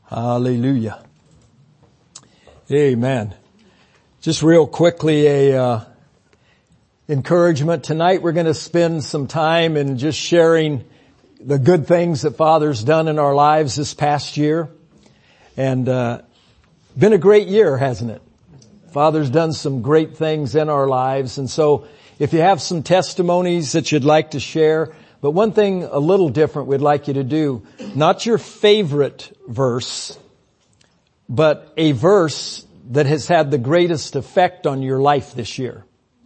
Hallelujah. Amen. Just real quickly, encouragement. Tonight we're going to spend some time in just sharing the good things that Father's done in our lives this past year. And, been a great year, hasn't it? Father's done some great things in our lives. And so if you have some testimonies that you'd like to share, but one thing a little different we'd like you to do, not your favorite verse, but a verse that has had the greatest effect on your life this year.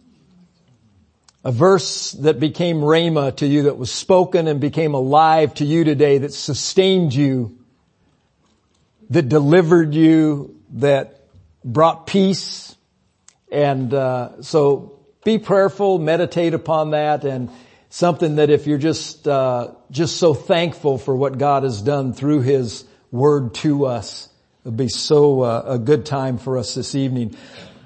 A verse that became rhema to you, that was spoken and became alive to you today, that sustained you, that delivered you, that brought peace. And so be prayerful, meditate upon that, and something that if you're just so thankful for what God has done through His Word to us, it'll be so a good time for us this evening.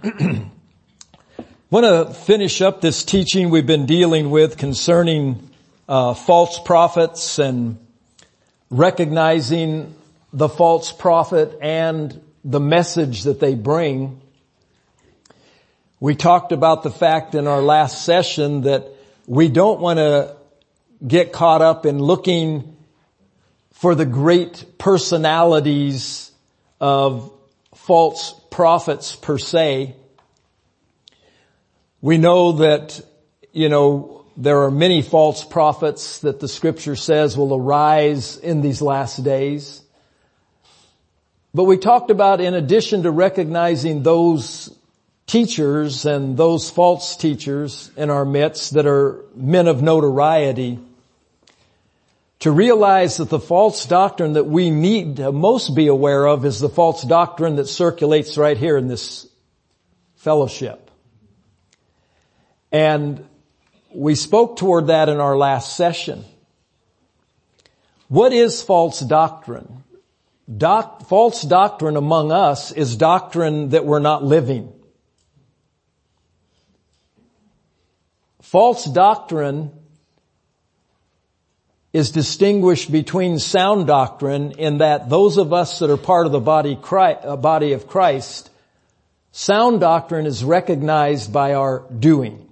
Want to finish up this teaching we've been dealing with concerning false prophets and recognizing the false prophet and the message that they bring. We talked about the fact in our last session that we don't want to get caught up in looking for the great personalities of false prophets per se. We know that, there are many false prophets that the Scripture says will arise in these last days. But we talked about, in addition to recognizing those teachers and those false teachers in our midst that are men of notoriety, to realize that the false doctrine that we need to most be aware of is the false doctrine that circulates right here in this fellowship. And we spoke toward that in our last session. What is false doctrine? False doctrine among us is doctrine that we're not living. False doctrine is distinguished between sound doctrine in that those of us that are part of the body of Christ, sound doctrine is recognized by our doing.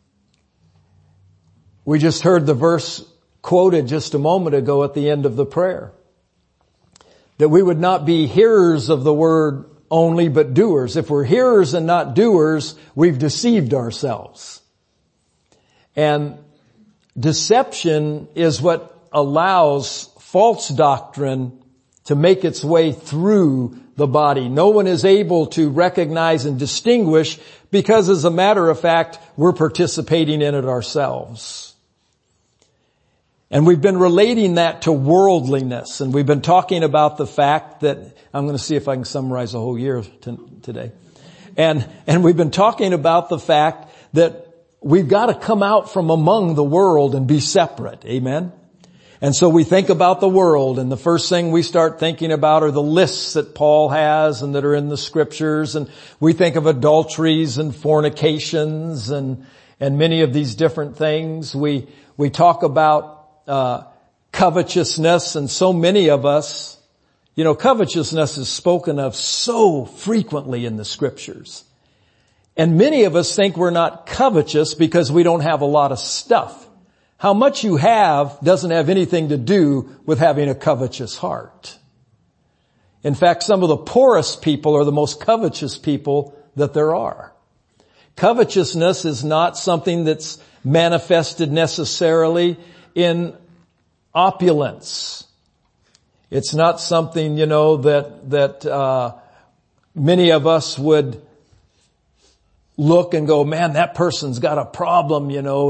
We just heard the verse quoted just a moment ago at the end of the prayer. That we would not be hearers of the word only, but doers. If we're hearers and not doers, we've deceived ourselves. And deception is what allows false doctrine to make its way through the body. No one is able to recognize and distinguish because, as a matter of fact, we're participating in it ourselves. And we've been relating that to worldliness, and we've been talking about the fact that, I'm going to see if I can summarize the whole year today. And we've been talking about the fact that we've got to come out from among the world and be separate. Amen? And so we think about the world, and the first thing we start thinking about are the lists that Paul has and that are in the Scriptures. And we think of adulteries and fornications and many of these different things. We talk about covetousness, and so many of us, covetousness is spoken of so frequently in the Scriptures. And many of us think we're not covetous because we don't have a lot of stuff. How much you have doesn't have anything to do with having a covetous heart. In fact, some of the poorest people are the most covetous people that there are. Covetousness is not something that's manifested necessarily in opulence. It's not something, that many of us would look and go, man, that person's got a problem,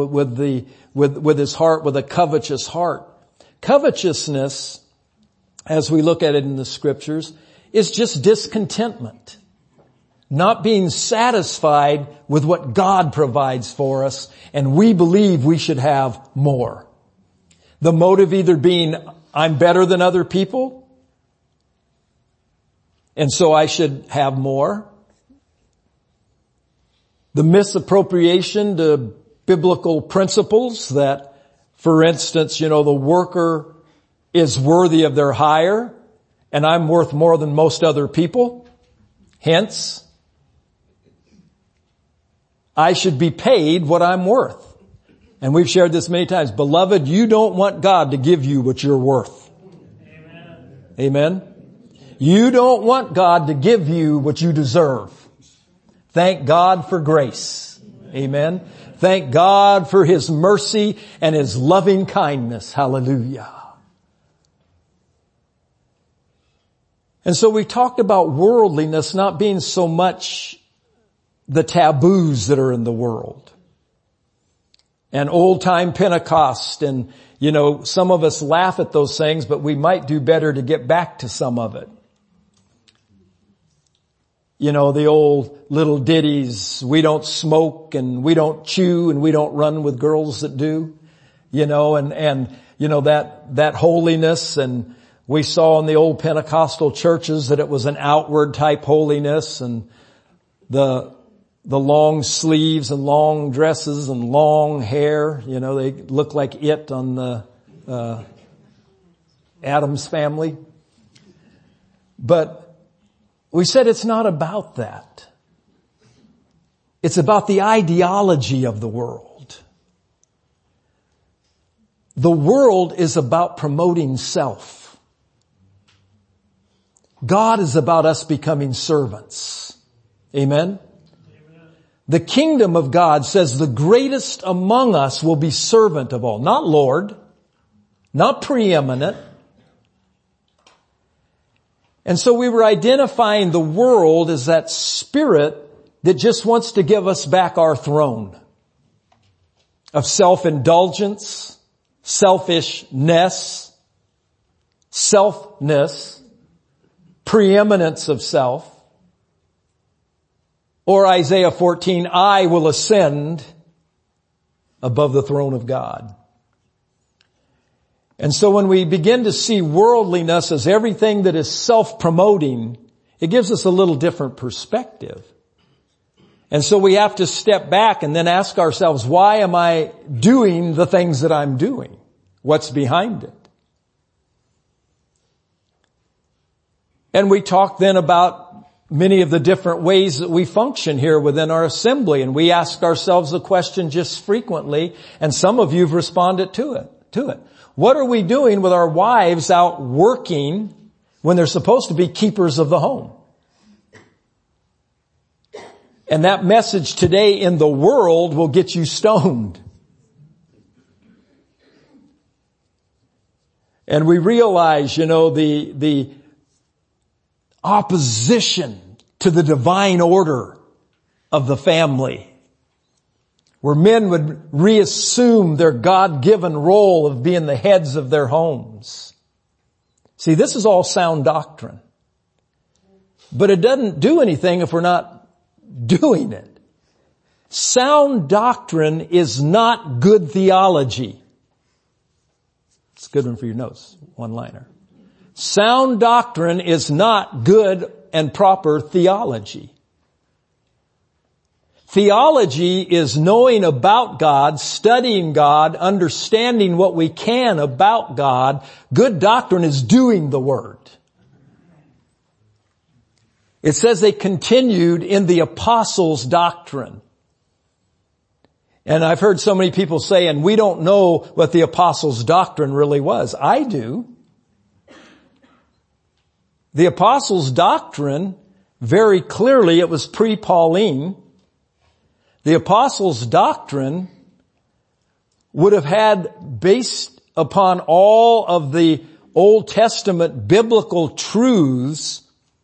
with his heart, with a covetous heart. Covetousness, as we look at it in the Scriptures, is just discontentment. Not being satisfied with what God provides for us, and we believe we should have more. The motive either being, I'm better than other people, and so I should have more. The misappropriation to biblical principles that, for instance, the worker is worthy of their hire and I'm worth more than most other people. Hence, I should be paid what I'm worth. And we've shared this many times. Beloved, you don't want God to give you what you're worth. Amen. Amen. You don't want God to give you what you deserve. Thank God for grace. Amen. Thank God for His mercy and His loving kindness. Hallelujah. And so we talked about worldliness not being so much the taboos that are in the world. And old time Pentecost, and some of us laugh at those things, but we might do better to get back to some of it. The old little ditties, we don't smoke and we don't chew and we don't run with girls that do, that holiness. And we saw in the old Pentecostal churches that it was an outward type holiness, and the long sleeves and long dresses and long hair, they look like it on the Addams Family. But we said it's not about that. It's about the ideology of the world. The world is about promoting self. God is about us becoming servants. Amen? The kingdom of God says the greatest among us will be servant of all. Not Lord, not preeminent. And so we were identifying the world as that spirit that just wants to give us back our throne of self-indulgence, selfishness, selfness, preeminence of self. Or Isaiah 14, I will ascend above the throne of God. And so when we begin to see worldliness as everything that is self-promoting, it gives us a little different perspective. And so we have to step back and then ask ourselves, why am I doing the things that I'm doing? What's behind it? And we talk then about many of the different ways that we function here within our assembly. And we ask ourselves the question just frequently, and some of you have responded to it. What are we doing with our wives out working when they're supposed to be keepers of the home? And that message today in the world will get you stoned. And we realize, the opposition to the divine order of the family, where men would reassume their God-given role of being the heads of their homes. See, this is all sound doctrine. But it doesn't do anything if we're not doing it. Sound doctrine is not good theology. It's a good one for your notes, one-liner. Sound doctrine is not good and proper theology. Theology is knowing about God, studying God, understanding what we can about God. Good doctrine is doing the Word. It says they continued in the apostles' doctrine. And I've heard so many people say, and we don't know what the apostles' doctrine really was. I do. The apostles' doctrine, very clearly, it was pre-Pauline. The apostles' doctrine would have had, based upon all of the Old Testament biblical truths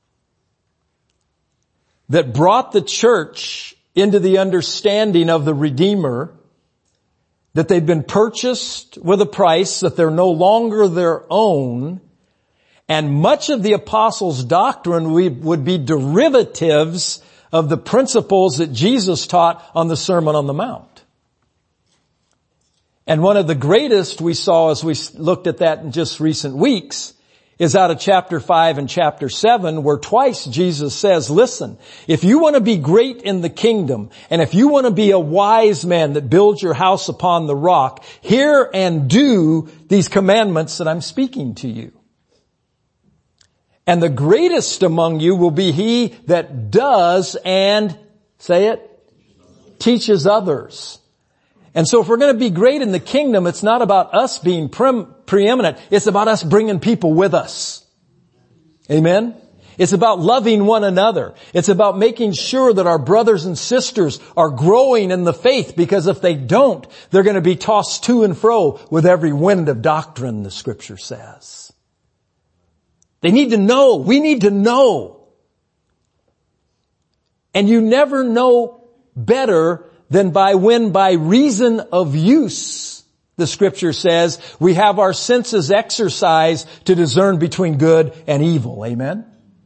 that brought the church into the understanding of the Redeemer, that they've been purchased with a price, that they're no longer their own. And much of the apostles' doctrine would be derivatives of the principles that Jesus taught on the Sermon on the Mount. And one of the greatest we saw as we looked at that in just recent weeks is out of chapter 5 and chapter 7, where twice Jesus says, listen, if you want to be great in the kingdom, and if you want to be a wise man that builds your house upon the rock, hear and do these commandments that I'm speaking to you. And the greatest among you will be he that does and, say it, teaches others. And so if we're going to be great in the kingdom, it's not about us being preeminent. It's about us bringing people with us. Amen? It's about loving one another. It's about making sure that our brothers and sisters are growing in the faith, because if they don't, they're going to be tossed to and fro with every wind of doctrine, the Scripture says. They need to know. We need to know. And you never know better than by reason of use, the Scripture says, we have our senses exercised to discern between good and evil. Amen?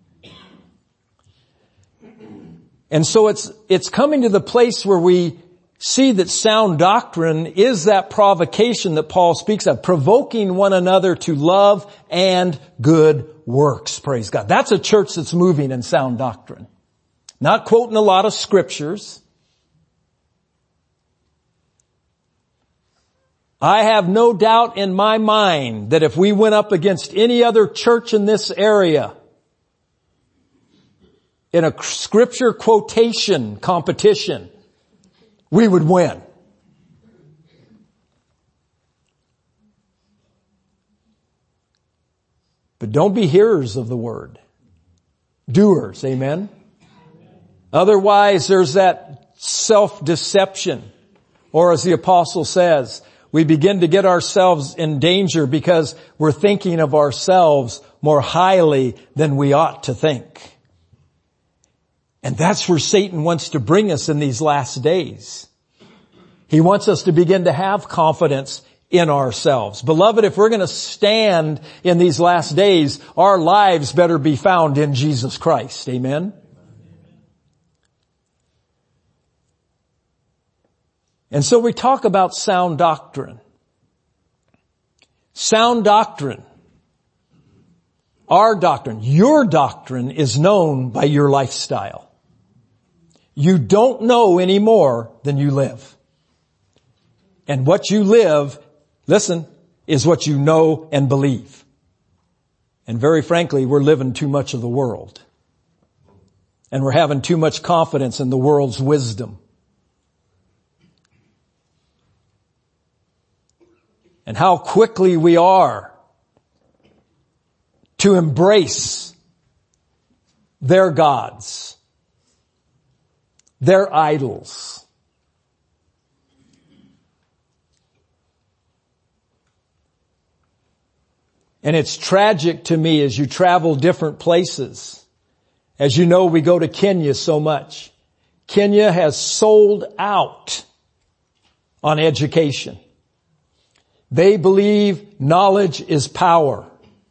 And so it's coming to the place where we see that sound doctrine is that provocation that Paul speaks of, provoking one another to love and good works. Praise God. That's a church that's moving in sound doctrine. Not quoting a lot of scriptures. I have no doubt in my mind that if we went up against any other church in this area in a scripture quotation competition, we would win. But don't be hearers of the word. Doers, amen? Otherwise, there's that self-deception. Or as the apostle says, we begin to get ourselves in danger because we're thinking of ourselves more highly than we ought to think. And that's where Satan wants to bring us in these last days. He wants us to begin to have confidence in ourselves. Beloved, if we're going to stand in these last days, our lives better be found in Jesus Christ. Amen? And so we talk about sound doctrine. Sound doctrine. Our doctrine, your doctrine is known by your lifestyle. You don't know any more than you live. And what you live, listen, is what you know and believe. And very frankly, we're living too much of the world. And we're having too much confidence in the world's wisdom. And how quickly we are to embrace their gods, their idols. And it's tragic to me as you travel different places. As you know, we go to Kenya so much. Kenya has sold out on education. They believe knowledge is power.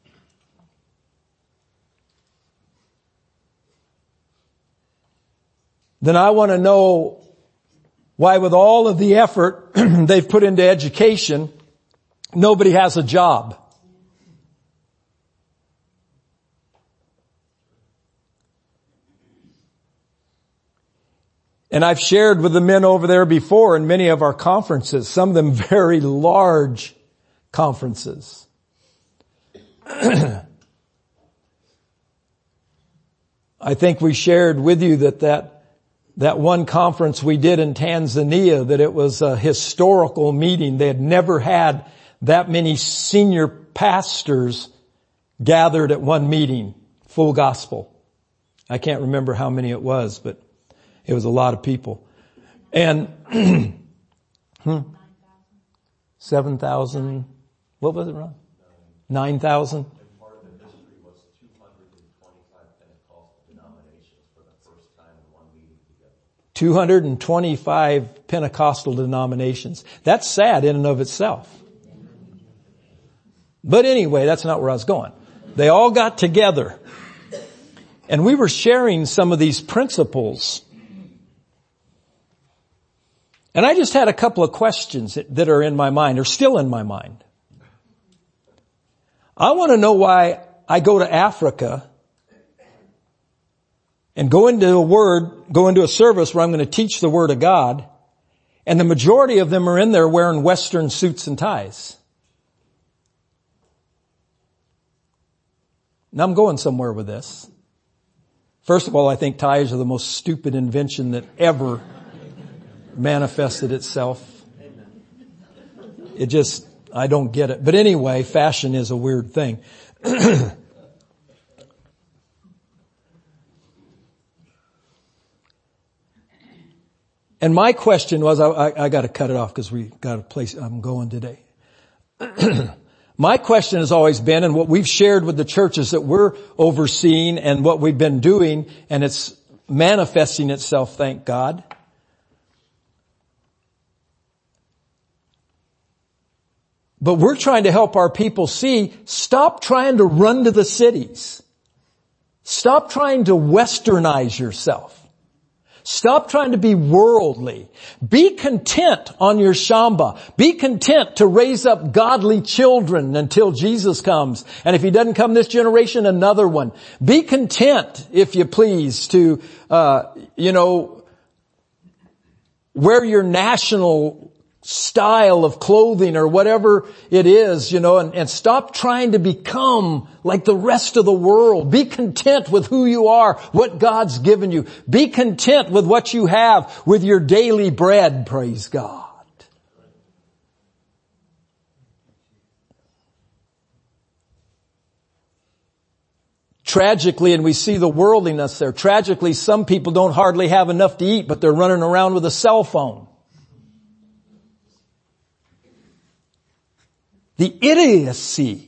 Then I want to know why, with all of the effort they've put into education, nobody has a job. And I've shared with the men over there before in many of our conferences, some of them very large conferences. I think we shared with you that one conference we did in Tanzania, that it was a historical meeting. They had never had that many senior pastors gathered at one meeting, full gospel. I can't remember how many it was, but it was a lot of people. And 7,000, what was it, Ron? 9,000? Part of the history was 225 Pentecostal denominations for the first time in one meeting together. 225 Pentecostal denominations. That's sad in and of itself. But anyway, that's not where I was going. They all got together. And we were sharing some of these principles. And I just had a couple of questions that are in my mind, or still in my mind. I want to know why I go to Africa and go into a service where I'm going to teach the Word of God, and the majority of them are in there wearing Western suits and ties. Now I'm going somewhere with this. First of all, I think ties are the most stupid invention that ever manifested itself. I don't get it. But anyway, fashion is a weird thing. And my question was, I got to cut it off because we got a place I'm going today. My question has always been, and what we've shared with the churches that we're overseeing and what we've been doing, and it's manifesting itself, thank God. But we're trying to help our people see, stop trying to run to the cities. Stop trying to westernize yourself. Stop trying to be worldly. Be content on your shamba. Be content to raise up godly children until Jesus comes. And if He doesn't come this generation, another one. Be content, if you please, to, wear your national style of clothing or whatever it is, and stop trying to become like the rest of the world. Be content with who you are, what God's given you. Be content with what you have, with your daily bread, praise God. Tragically, and we see the worldliness there, tragically some people don't hardly have enough to eat, but they're running around with a cell phone. The idiocy.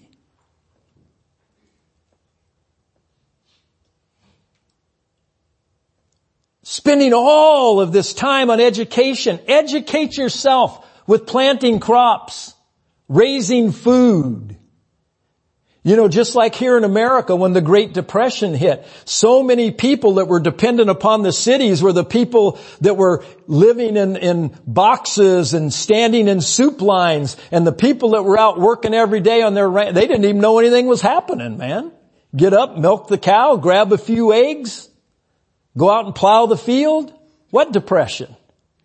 Spending all of this time on education. Educate yourself with planting crops, raising food. Just like here in America when the Great Depression hit, so many people that were dependent upon the cities were the people that were living in boxes and standing in soup lines, and the people that were out working every day on their ranch, they didn't even know anything was happening, man. Get up, milk the cow, grab a few eggs, go out and plow the field. What depression?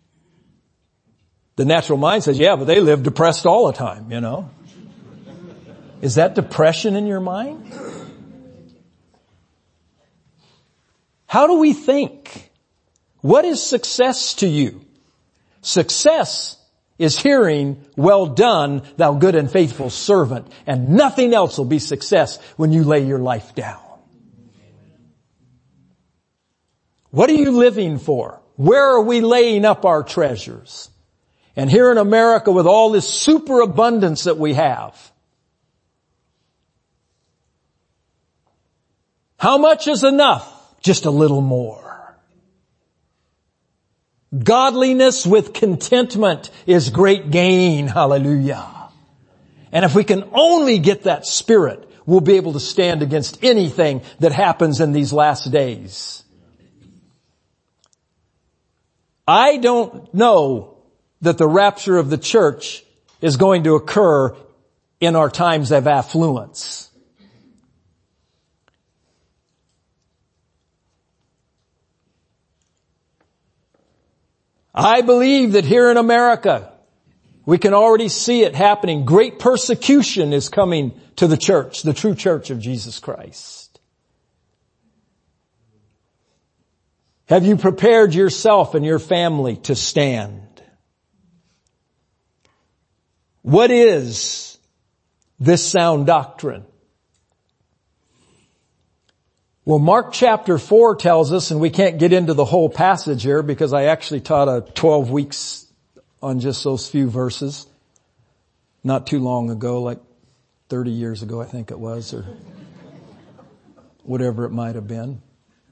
The natural mind says, yeah, but they live depressed all the time, Is that depression in your mind? How do we think? What is success to you? Success is hearing, well done, thou good and faithful servant. And nothing else will be success when you lay your life down. What are you living for? Where are we laying up our treasures? And here in America with all this superabundance that we have, how much is enough? Just a little more. Godliness with contentment is great gain. Hallelujah. And if we can only get that spirit, we'll be able to stand against anything that happens in these last days. I don't know that the rapture of the church is going to occur in our times of affluence. I believe that here in America, we can already see it happening. Great persecution is coming to the church, the true church of Jesus Christ. Have you prepared yourself and your family to stand? What is this sound doctrine? Well, Mark chapter 4 tells us, and we can't get into the whole passage here because I actually taught a 12 weeks on just those few verses not too long ago, like 30 years ago I think it was, or whatever it might have been.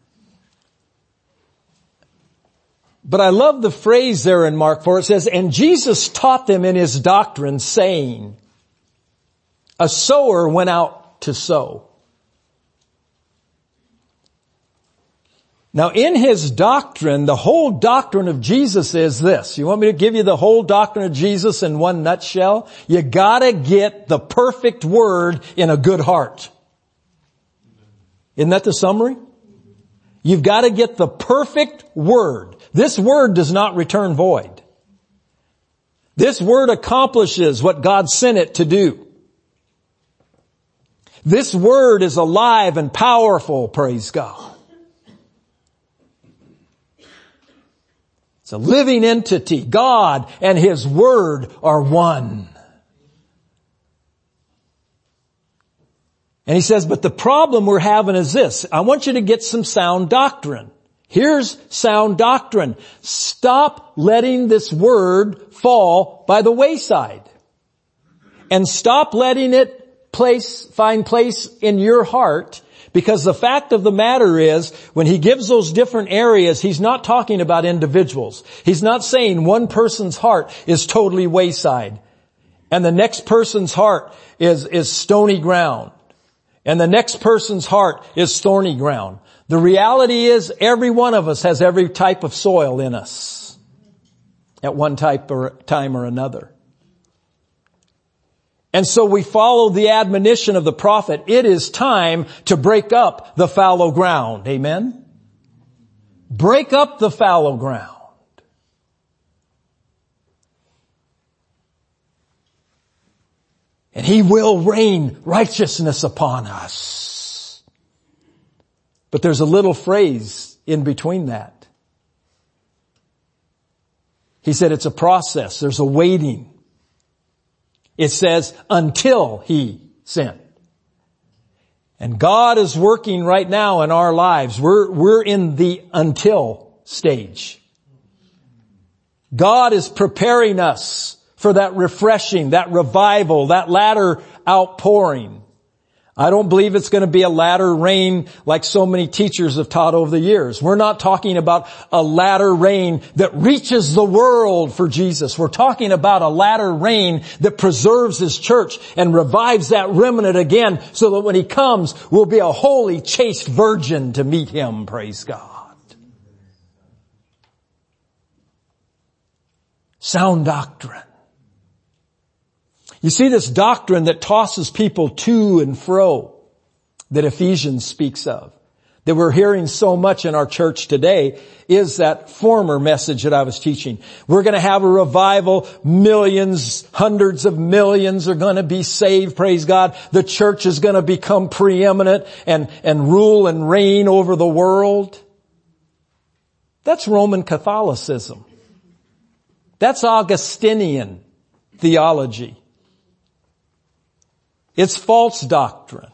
But I love the phrase there in Mark 4. It says, and Jesus taught them in His doctrine, saying, a sower went out to sow. Now in His doctrine, the whole doctrine of Jesus is this. You want me to give you the whole doctrine of Jesus in one nutshell? You gotta get the perfect word in a good heart. Isn't that the summary? You've gotta get the perfect word. This word does not return void. This word accomplishes what God sent it to do. This word is alive and powerful, praise God. It's a living entity. God and His word are one. And he says, but the problem we're having is this. I want you to get some sound doctrine. Here's sound doctrine. Stop letting this word fall by the wayside. And stop letting it find place in your heart, because the fact of the matter is, when he gives those different areas, he's not talking about individuals. He's not saying one person's heart is totally wayside, and the next person's heart is stony ground, and the next person's heart is thorny ground. The reality is, every one of us has every type of soil in us at one time or another. And so we follow the admonition of the prophet. It is time to break up the fallow ground. Amen? Break up the fallow ground. And He will rain righteousness upon us. But there's a little phrase in between that. He said it's a process. There's a waiting. It says, until He sent. And God is working right now in our lives. We're in the until stage. God is preparing us for that refreshing, that revival, that latter outpouring. I don't believe it's going to be a latter rain like so many teachers have taught over the years. We're not talking about a latter rain that reaches the world for Jesus. We're talking about a latter rain that preserves His church and revives that remnant again, so that when He comes, we'll be a holy, chaste virgin to meet Him. Praise God. Sound doctrine. You see, this doctrine that tosses people to and fro that Ephesians speaks of, that we're hearing so much in our church today, is that former message that I was teaching. We're going to have a revival. Millions, hundreds of millions are going to be saved. Praise God. The church is going to become preeminent and rule and reign over the world. That's Roman Catholicism. That's Augustinian theology. It's false doctrine.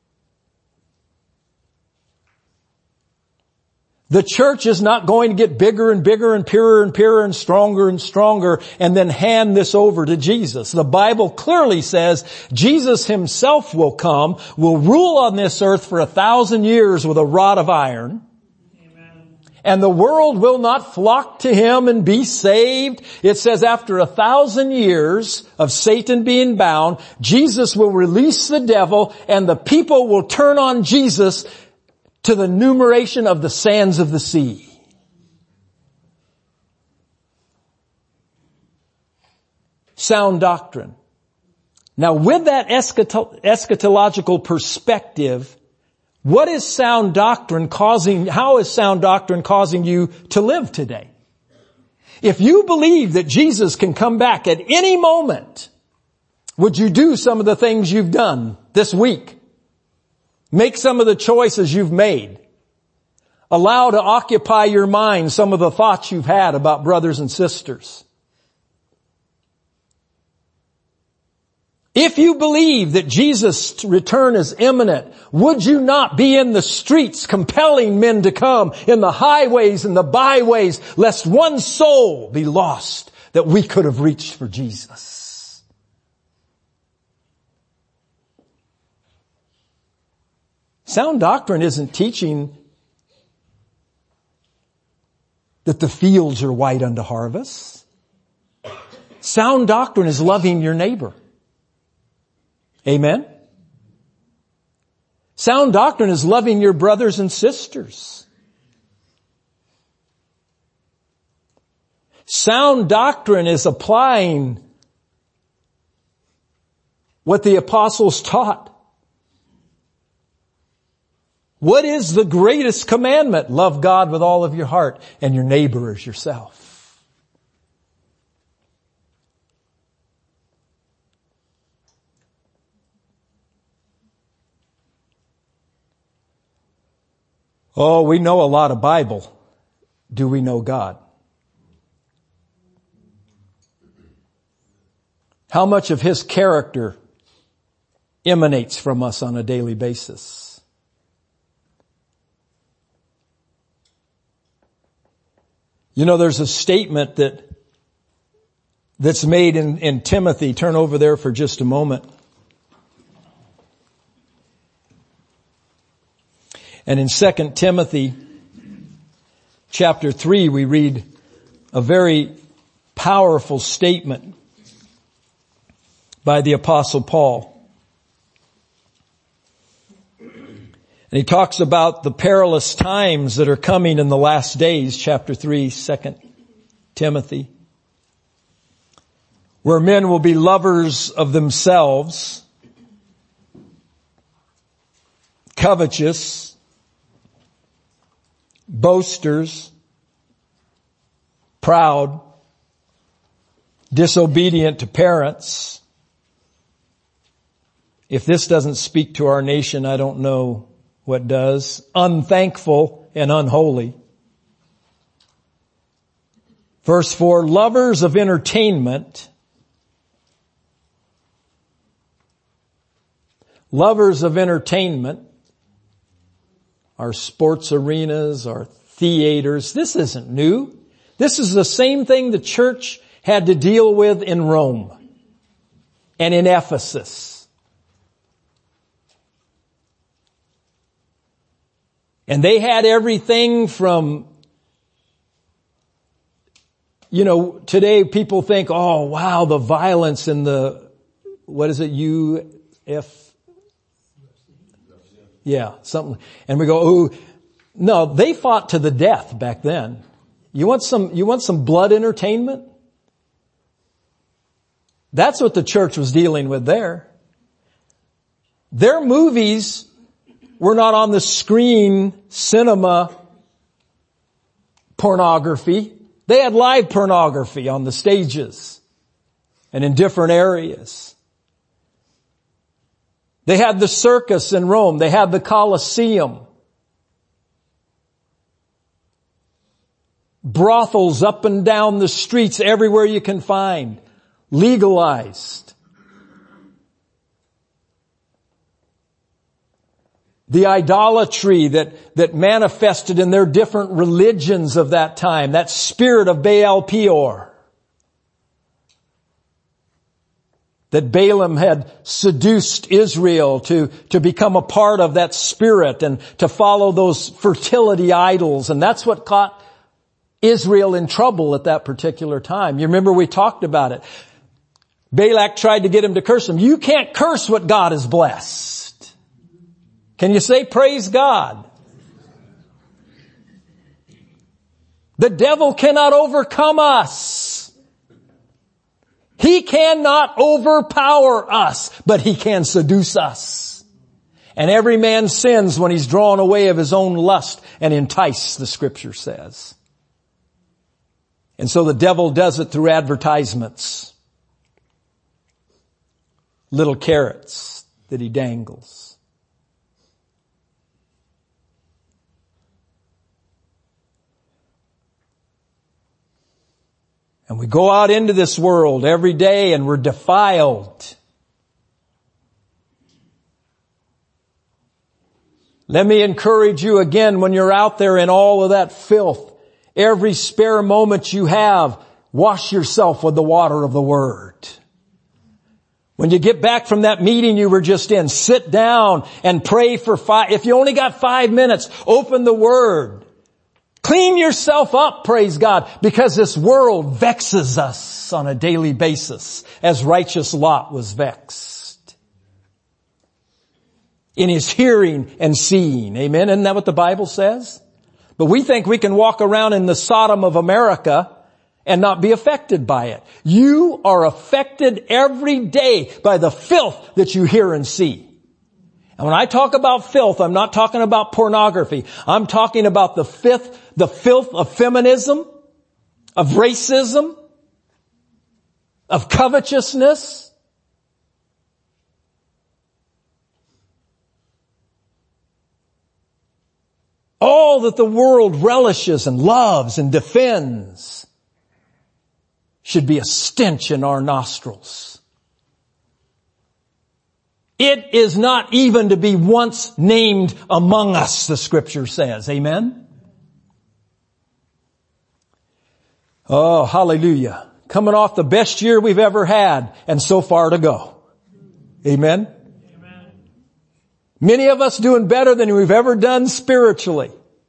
The church is not going to get bigger and bigger and purer and stronger and then hand this over to Jesus. The Bible clearly says Jesus Himself will come, will rule on this earth for 1,000 years with a rod of iron. And the world will not flock to Him and be saved. It says after 1,000 years of Satan being bound, Jesus will release the devil and the people will turn on Jesus to the numeration of the sands of the sea. Sound doctrine. Now with that eschatological perspective, how is sound doctrine causing you to live today? If you believe that Jesus can come back at any moment, would you do some of the things you've done this week? Make some of the choices you've made. Allow to occupy your mind some of the thoughts you've had about brothers and sisters. If you believe that Jesus' return is imminent, would you not be in the streets compelling men to come, in the highways and the byways, lest one soul be lost that we could have reached for Jesus? Sound doctrine isn't teaching that the fields are white unto harvest. Sound doctrine is loving your neighbor. Amen? Sound doctrine is loving your brothers and sisters. Sound doctrine is applying what the apostles taught. What is the greatest commandment? Love God with all of your heart and your neighbor as yourself. Oh, we know a lot of Bible. Do we know God? How much of His character emanates from us on a daily basis? You know, there's a statement that's made in Timothy. Turn over there for just a moment. And in 2 Timothy chapter 3, we read a very powerful statement by the Apostle Paul. And he talks about the perilous times that are coming in the last days, chapter 3, 2 Timothy, where men will be lovers of themselves, covetous, boasters, proud, disobedient to parents. If this doesn't speak to our nation, I don't know what does. Unthankful and unholy. Verse 4, lovers of entertainment. Lovers of entertainment. Our sports arenas, our theaters. This isn't new. This is the same thing the church had to deal with in Rome and in Ephesus. And they had everything from, you know, today people think, oh wow, the violence in the, what is it, Yeah, something. And we go, ooh, no, they fought to the death back then. You want some blood entertainment? That's what the church was dealing with there. Their movies were not on the screen, cinema pornography. They had live pornography on the stages and in different areas. They had the circus in Rome. They had the Colosseum. Brothels up and down the streets everywhere you can find. Legalized. The idolatry that manifested in their different religions of that time. That spirit of Baal Peor. That Balaam had seduced Israel to become a part of that spirit and to follow those fertility idols. And that's what caught Israel in trouble at that particular time. You remember we talked about it. Balak tried to get him to curse him. You can't curse what God has blessed. Can you say praise God? The devil cannot overcome us. He cannot overpower us, but he can seduce us. And every man sins when he's drawn away of his own lust and enticed, the scripture says. And so the devil does it through advertisements. Little carrots that he dangles. And we go out into this world every day and we're defiled. Let me encourage you again, when you're out there in all of that filth, every spare moment you have, wash yourself with the water of the Word. When you get back from that meeting you were just in, sit down and pray for if you only got 5 minutes, open the Word. Clean yourself up, praise God, because this world vexes us on a daily basis, as righteous Lot was vexed. In his hearing and seeing. Amen? Isn't that what the Bible says? But we think we can walk around in the Sodom of America and not be affected by it. You are affected every day by the filth that you hear and see. And when I talk about filth, I'm not talking about pornography. I'm talking about the filth of feminism, of racism, of covetousness. all that the world relishes and loves and defends should be a stench in our nostrils. It is not even to be once named among us, the Scripture says. Amen? Oh, hallelujah. Coming off the best year we've ever had, and so far to go. Amen? Amen. Many of us doing better than we've ever done spiritually.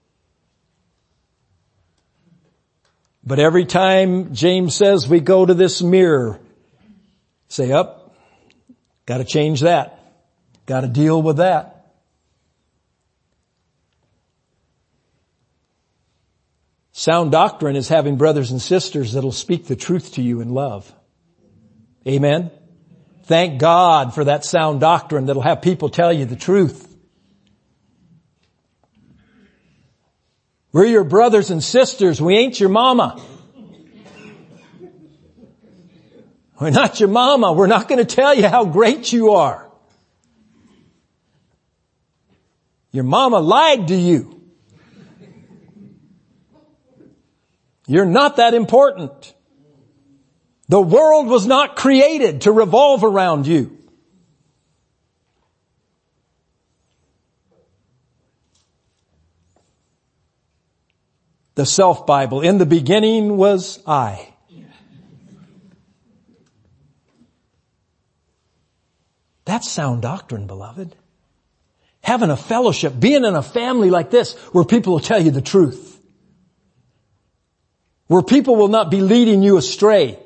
But every time James says we go to this mirror, say, up, got to change that. Got to deal with that. Sound doctrine is having brothers and sisters that'll speak the truth to you in love. Amen? Thank God for that sound doctrine that'll have people tell you the truth. We're your brothers and sisters. We ain't your mama. We're not your mama. We're not going to tell you how great you are. Your mama lied to you. You're not that important. The world was not created to revolve around you. The Self-Bible, in the beginning was I. That's sound doctrine, beloved. Having a fellowship, being in a family like this where people will tell you the truth. Where people will not be leading you astray.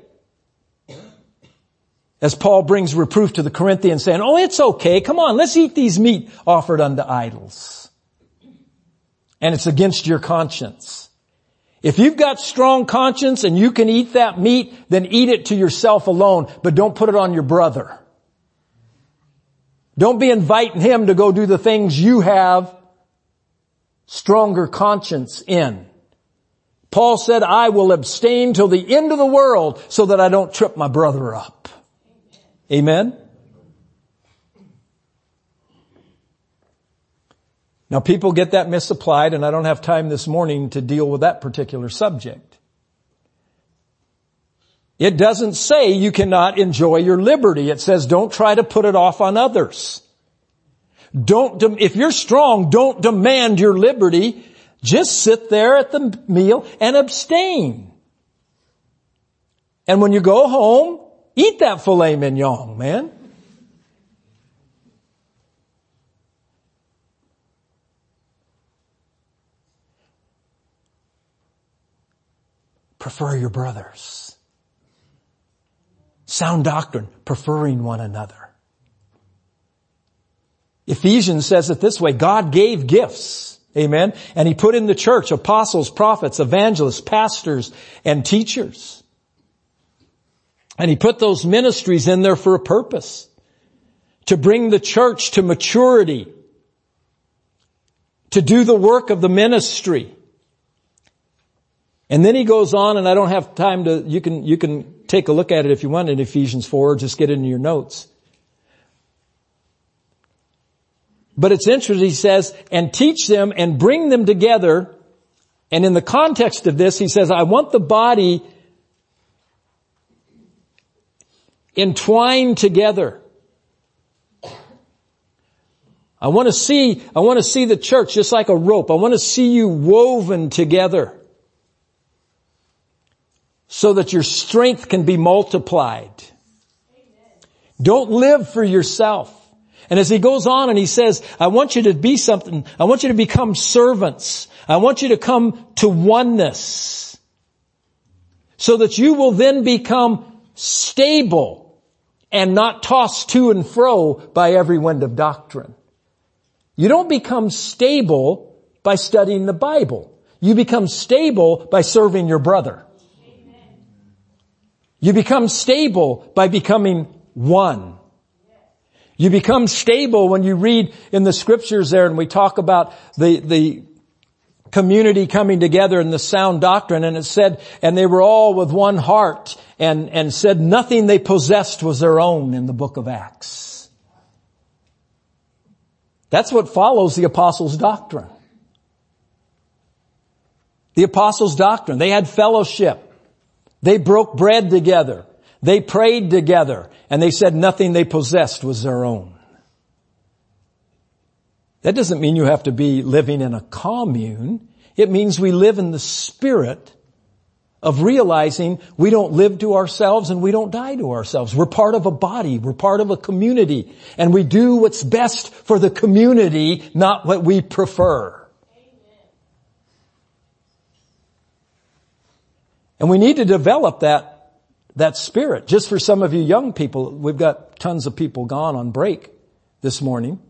As Paul brings reproof to the Corinthians saying, oh, it's okay. Come on, let's eat these meat offered unto idols. And it's against your conscience. If you've got strong conscience and you can eat that meat, then eat it to yourself alone, but don't put it on your brother. Don't be inviting him to go do the things you have stronger conscience in. Paul said, I will abstain till the end of the world so that I don't trip my brother up. Amen? Now people get that misapplied, and I don't have time this morning to deal with that particular subject. It doesn't say you cannot enjoy your liberty. It says don't try to put it off on others. If you're strong, don't demand your liberty. Just sit there at the meal and abstain. And when you go home, eat that filet mignon, man. Prefer your brothers. Sound doctrine, preferring one another. Ephesians says it this way, God gave gifts, amen, and He put in the church apostles, prophets, evangelists, pastors, and teachers. And He put those ministries in there for a purpose, to bring the church to maturity, to do the work of the ministry. And then he goes on, and I don't have time to, you can take a look at it if you want in Ephesians 4, or just get it in your notes. But it's interesting, he says, and teach them and bring them together. And in the context of this, he says, I want the body entwined together. I want to see the church just like a rope. I want to see you woven together, so that your strength can be multiplied. Amen. Don't live for yourself. And as he goes on and he says, I want you to be something. I want you to become servants. I want you to come to oneness, so that you will then become stable and not tossed to and fro by every wind of doctrine. You don't become stable by studying the Bible. You become stable by serving your brother. You become stable by becoming one. You become stable when you read in the scriptures there, and we talk about the community coming together in the sound doctrine, and it said, and they were all with one heart, and said nothing they possessed was their own in the book of Acts. That's what follows the apostles' doctrine. The apostles' doctrine. They had fellowship. They broke bread together. They prayed together. And they said nothing they possessed was their own. That doesn't mean you have to be living in a commune. It means we live in the spirit of realizing we don't live to ourselves and we don't die to ourselves. We're part of a body. We're part of a community. And we do what's best for the community, not what we prefer. And we need to develop that spirit. Just for some of you young people, we've got tons of people gone on break this morning.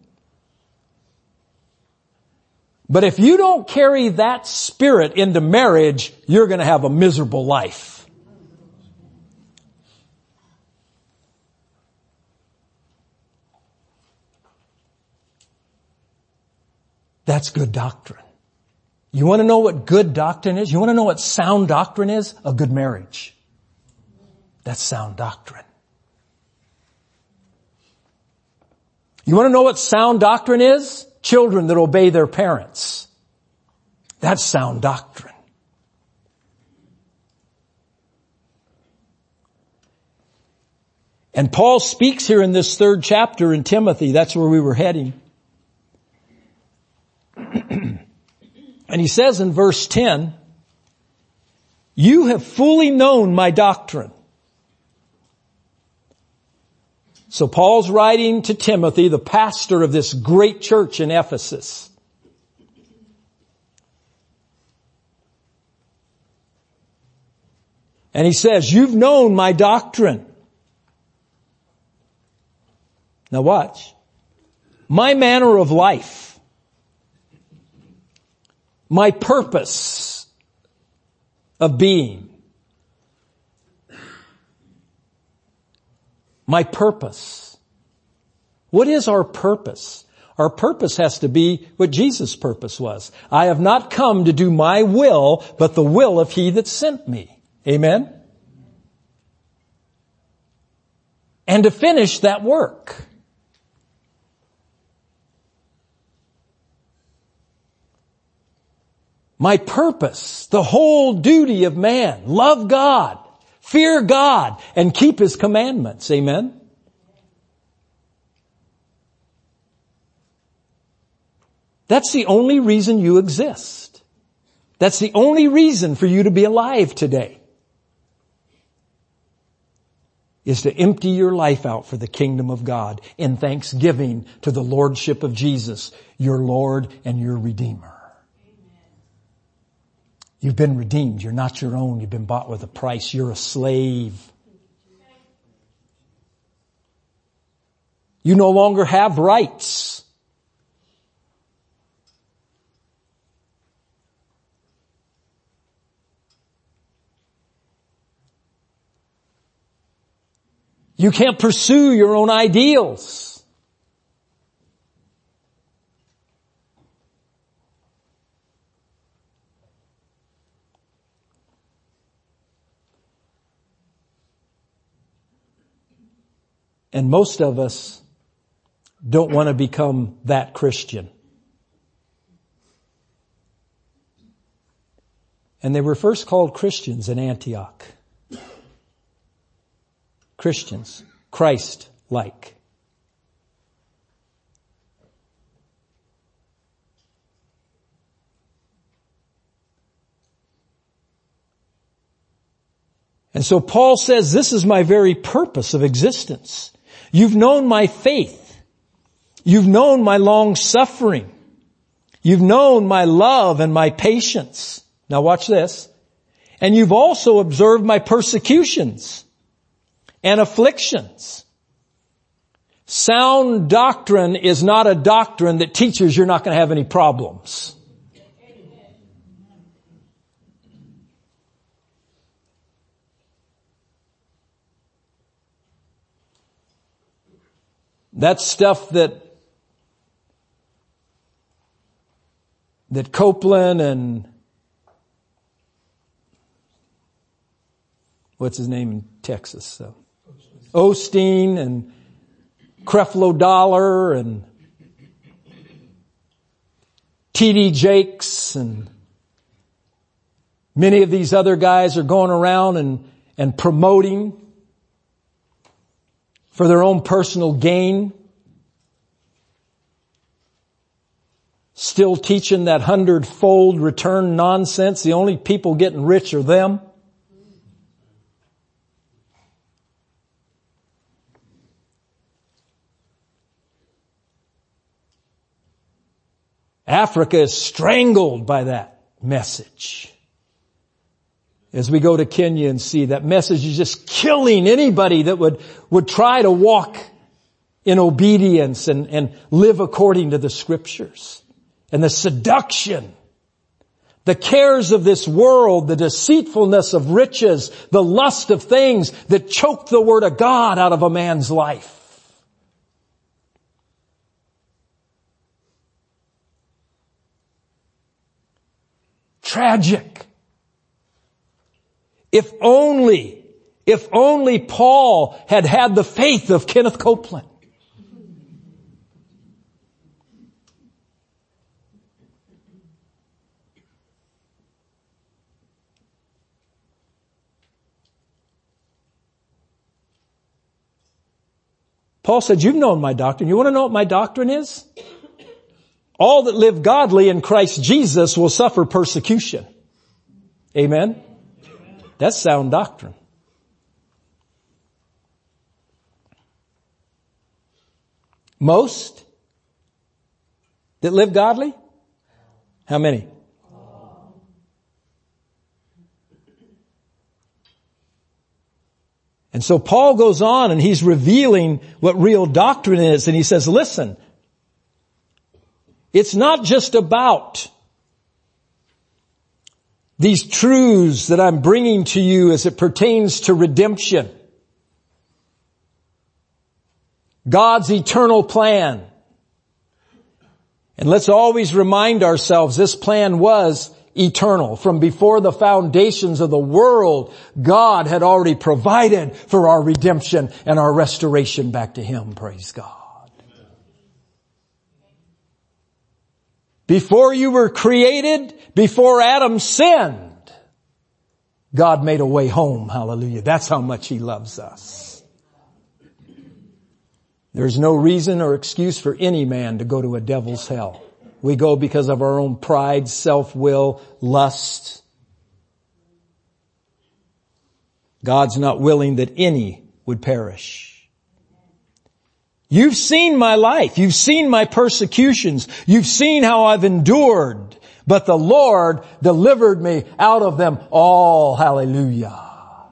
But if you don't carry that spirit into marriage, you're going to have a miserable life. That's good doctrine. You want to know what good doctrine is? You want to know what sound doctrine is? A good marriage. That's sound doctrine. You want to know what sound doctrine is? Children that obey their parents. That's sound doctrine. And Paul speaks here in this 3rd chapter in Timothy. That's where we were heading. And he says in verse 10, you have fully known my doctrine. So Paul's writing to Timothy, the pastor of this great church in Ephesus. And he says, you've known my doctrine. Now watch. My manner of life. My purpose of being. My purpose. What is our purpose? Our purpose has to be what Jesus' purpose was. I have not come to do my will, but the will of he that sent me. Amen? And to finish that work. My purpose, the whole duty of man, love God, fear God, and keep his commandments. Amen? That's the only reason you exist. That's the only reason for you to be alive today. Is to empty your life out for the kingdom of God in thanksgiving to the lordship of Jesus, your Lord and your Redeemer. You've been redeemed. You're not your own. You've been bought with a price. You're a slave. You no longer have rights. You can't pursue your own ideals. And most of us don't want to become that Christian. And they were first called Christians in Antioch. Christians, Christ-like. And so Paul says, this is my very purpose of existence. You've known my faith. You've known my long suffering. You've known my love and my patience. Now watch this. And you've also observed my persecutions and afflictions. Sound doctrine is not a doctrine that teaches you're not going to have any problems. That's stuff that Copeland and what's his name in Texas? Osteen and Creflo Dollar and T.D. Jakes and Many of these other guys are going around and promoting for their own personal gain. Still teaching that 100-fold return nonsense. The only people getting rich are them. Africa is strangled by that message. As we go to Kenya and see that message is just killing anybody that would try to walk in obedience and live according to the Scriptures. And the seduction, the cares of this world, the deceitfulness of riches, the lust of things that choke the Word of God out of a man's life. Tragic. If only Paul had had the faith of Kenneth Copeland. Paul said, you've known my doctrine. You want to know what my doctrine is? All that live godly in Christ Jesus will suffer persecution. Amen? That's sound doctrine. Most that live godly? How many? And so Paul goes on and he's revealing what real doctrine is. And he says, listen, it's not just about these truths that I'm bringing to you as it pertains to redemption. God's eternal plan. And let's always remind ourselves this plan was eternal. From before the foundations of the world, God had already provided for our redemption and our restoration back to Him. Praise God. Before you were created, before Adam sinned, God made a way home. Hallelujah. That's how much He loves us. There's no reason or excuse for any man to go to a devil's hell. We go because of our own pride, self-will, lust. God's not willing that any would perish. You've seen my life. You've seen my persecutions. You've seen how I've endured. But the Lord delivered me out of them all. Hallelujah.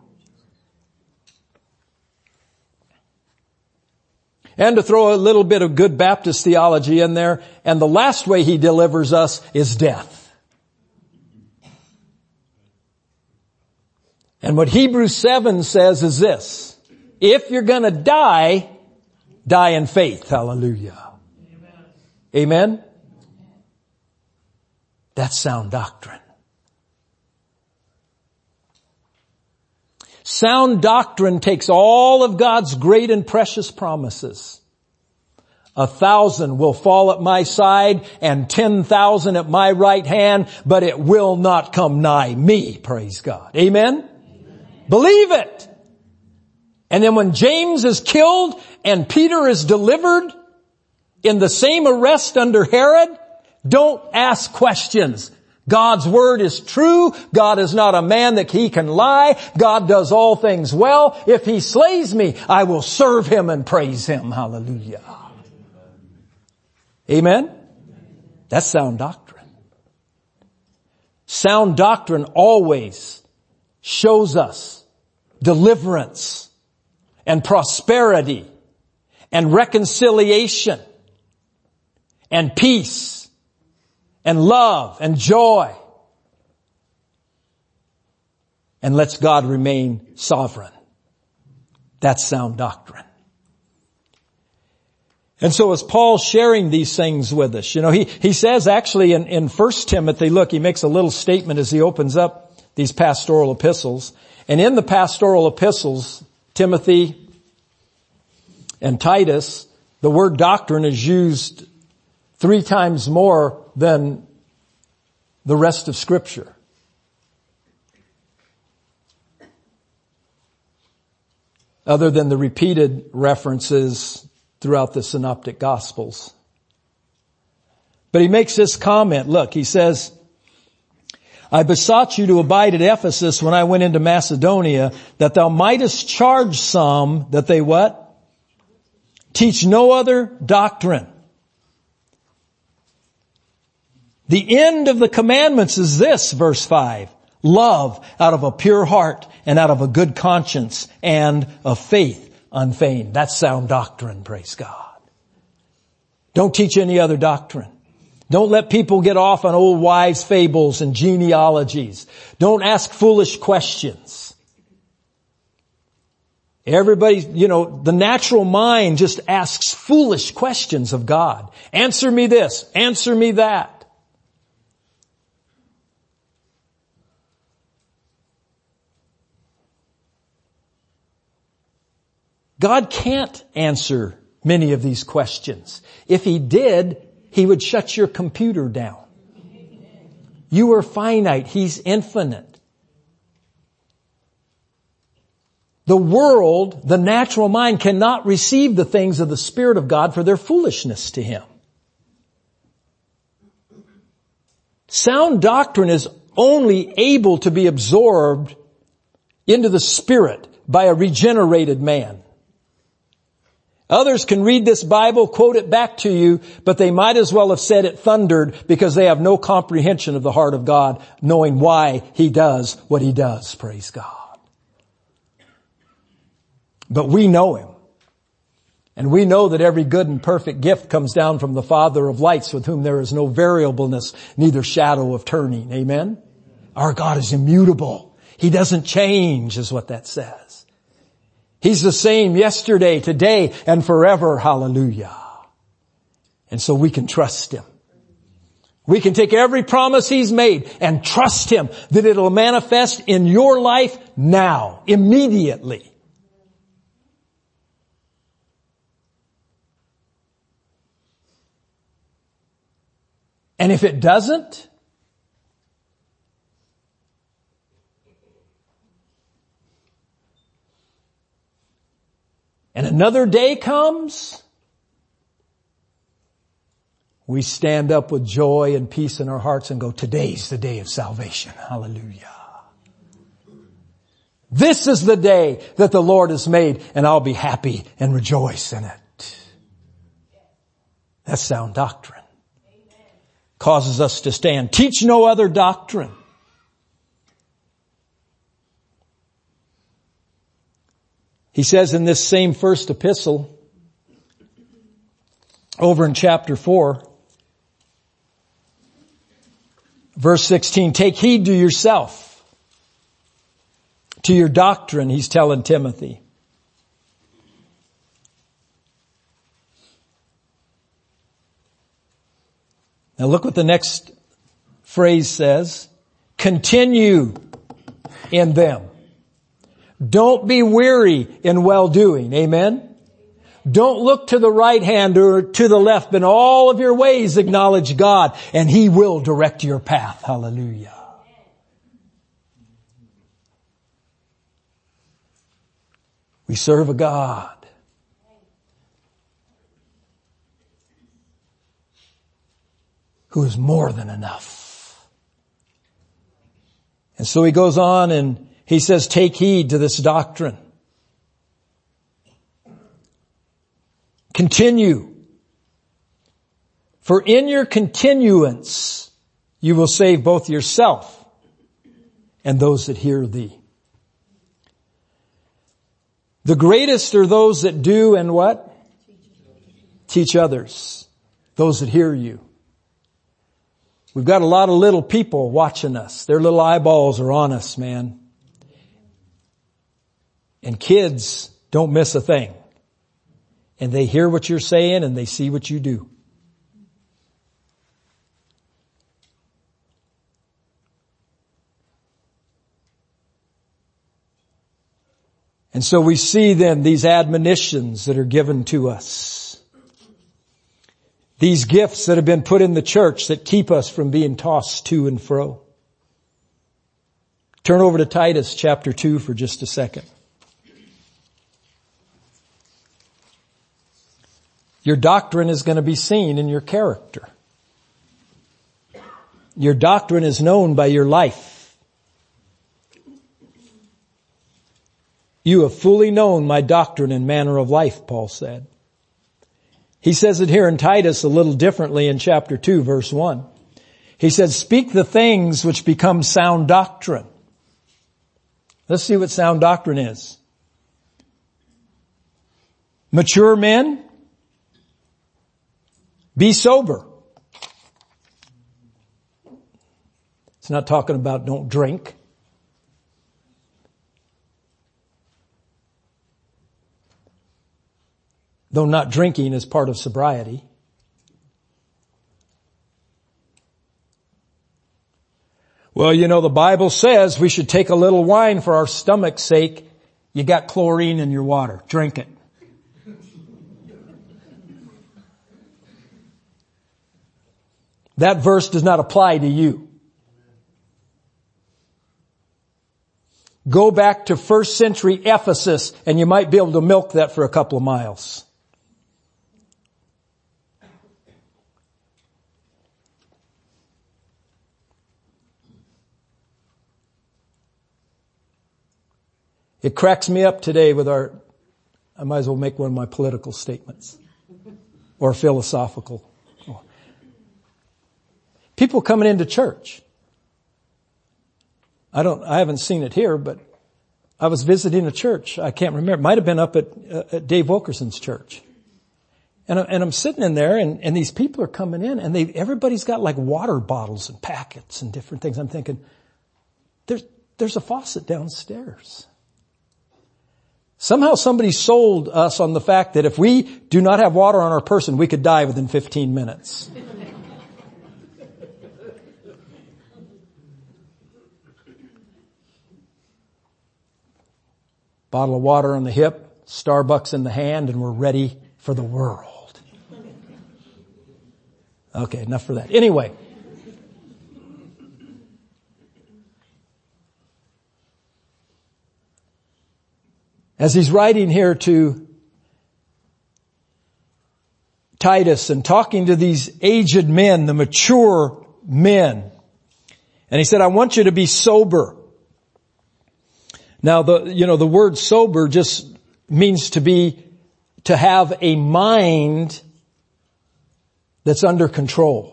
And to throw a little bit of good Baptist theology in there, and the last way He delivers us is death. And what Hebrews 7 says is this: if you're going to die, die in faith. Hallelujah. Amen. Amen? That's sound doctrine. Sound doctrine takes all of God's great and precious promises. 1,000 will fall at my side and 10,000 at my right hand, but it will not come nigh me. Praise God. Amen? Amen. Believe it. And then when James is killed and Peter is delivered in the same arrest under Herod, don't ask questions. God's word is true. God is not a man that He can lie. God does all things well. If He slays me, I will serve Him and praise Him. Hallelujah. Amen? That's sound doctrine. Sound doctrine always shows us deliverance and prosperity and reconciliation and peace and love and joy, and lets God remain sovereign. That's sound doctrine. And so as Paul's sharing these things with us, he says actually in 1 Timothy, look, he makes a little statement as he opens up these pastoral epistles. And in the pastoral epistles, Timothy and Titus, the word doctrine is used 3 times more than the rest of Scripture. other than the repeated references throughout the Synoptic Gospels. But he makes this comment. Look, he says, I besought you to abide at Ephesus when I went into Macedonia, that thou mightest charge some that they what? Teach no other doctrine. The end of the commandments is this, verse 5. Love out of a pure heart and out of a good conscience and of faith unfeigned. That's sound doctrine, praise God. Don't teach any other doctrine. Don't let people get off on old wives' fables and genealogies. Don't ask foolish questions. Everybody, the natural mind just asks foolish questions of God. Answer me this, answer me that. God can't answer many of these questions. If He did, He would shut your computer down. You are finite. He's infinite. The world, the natural mind, cannot receive the things of the Spirit of God for their foolishness to Him. Sound doctrine is only able to be absorbed into the Spirit by a regenerated man. Others can read this Bible, quote it back to you, but they might as well have said it thundered because they have no comprehension of the heart of God, knowing why He does what He does, praise God. But we know Him. And we know that every good and perfect gift comes down from the Father of lights, with whom there is no variableness, neither shadow of turning. Amen? Our God is immutable. He doesn't change, is what that says. He's the same yesterday, today, and forever. Hallelujah. And so we can trust Him. We can take every promise He's made and trust Him that it'll manifest in your life now, immediately. And if it doesn't, and another day comes, we stand up with joy and peace in our hearts and go, today's the day of salvation. Hallelujah. This is the day that the Lord has made, and I'll be happy and rejoice in it. That's sound doctrine. Causes us to stand. Teach no other doctrine. He says in this same first epistle, over in chapter 4, verse 16, take heed to yourself, to your doctrine, he's telling Timothy. Now look what the next phrase says. Continue in them. Don't be weary in well-doing. Amen? Don't look to the right hand or to the left, but in all of your ways acknowledge God, and He will direct your path. Hallelujah. We serve a God who is more than enough. And so he goes on and he says, take heed to this doctrine. Continue. For in your continuance, you will save both yourself and those that hear thee. The greatest are those that do and what? Teach others. Those that hear you. We've got a lot of little people watching us. Their little eyeballs are on us, man. And kids don't miss a thing. And they hear what you're saying and they see what you do. And so we see then these admonitions that are given to us. These gifts that have been put in the church that keep us from being tossed to and fro. Turn over to Titus chapter 2 for just a second. Your doctrine is going to be seen in your character. Your doctrine is known by your life. You have fully known my doctrine and manner of life, Paul said. He says it here in Titus a little differently in chapter 2, verse 1. He said, speak the things which become sound doctrine. Let's see what sound doctrine is. Mature men, be sober. It's not talking about don't drink. Though not drinking is part of sobriety. Well, you know, the Bible says we should take a little wine for our stomach's sake. You got chlorine in your water. Drink it. That verse does not apply to you. Go back to first century Ephesus and you might be able to milk that for a couple of miles. It cracks me up today with I might as well make one of my political statements or philosophical. People coming into church. I haven't seen it here, but I was visiting a church. I can't remember. It might have been up at Dave Wilkerson's church. And I'm sitting in there and these people are coming in and everybody's got like water bottles and packets and different things. I'm thinking, there's a faucet downstairs. Somehow somebody sold us on the fact that if we do not have water on our person, we could die within 15 minutes. Bottle of water on the hip, Starbucks in the hand, and we're ready for the world. Okay, enough for that. Anyway. As he's writing here to Titus and talking to these aged men, the mature men, and he said, I want you to be sober. Now the word sober just means to have a mind that's under control.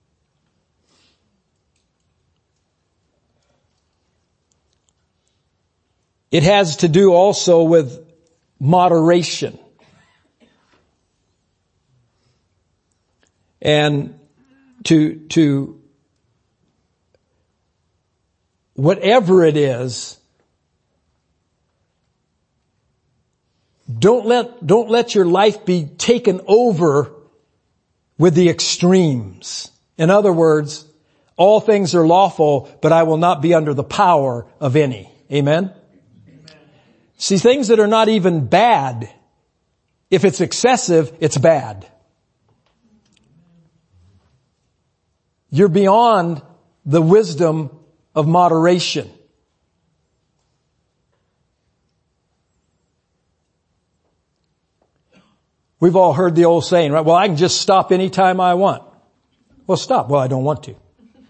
It has to do also with moderation. And to whatever it is, don't let your life be taken over with the extremes. In other words, all things are lawful, but I will not be under the power of any. Amen? See, things that are not even bad, if it's excessive, it's bad. You're beyond the wisdom of moderation. We've all heard the old saying, right? Well, I can just stop anytime I want. Well, stop. Well, I don't want to.